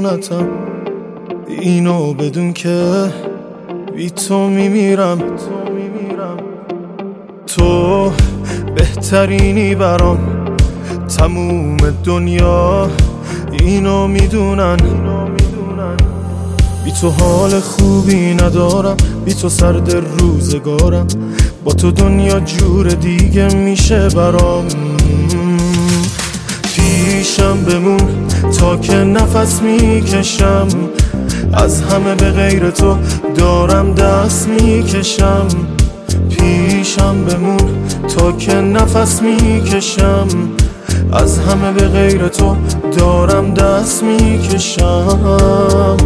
دیوونتم، اینو بدون که بی تو میمیرم. تو بهترینی برام، تموم دنیا اینو میدونن. بی تو حال خوبی ندارم، بی تو سرد روزگارم، با تو دنیا جور دیگه میشه برام. پیشم بمون تا که نفس میکشم، از همه به غیر تو دارم دست میکشم. پیشم بمون تا که نفس میکشم، از همه به غیر تو دارم دست میکشم.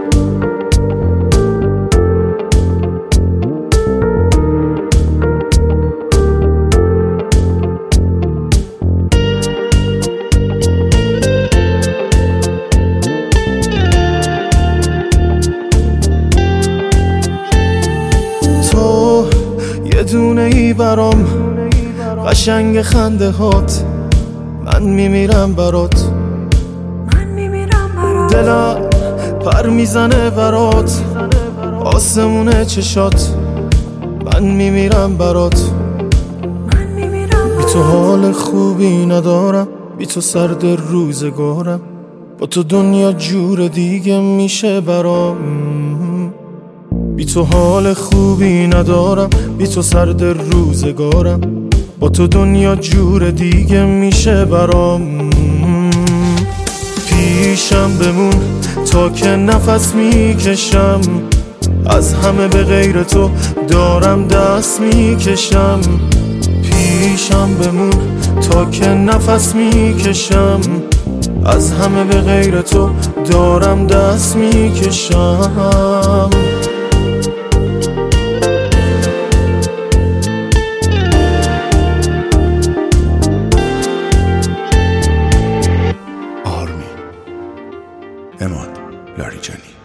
تو یه دونه ای برام، قشنگ خنده هات، من میمیرم برات. دلم پر میزنه برات، آسمونه چشات، من میمیرم برات. بی تو حال خوبی ندارم، بی تو سرد روزگارم، با تو دنیا جور دیگه میشه برام. بی تو حال خوبی ندارم، بی تو سرد روزگارم، با تو دنیا جور دیگه میشه برام. پیشم بمون تا که نفس میکشم، از همه به غیر تو دارم دست میکشم. پیشم بمون تا که نفس میکشم، از همه به غیر تو دارم دست میکشم. امان لاریجانی.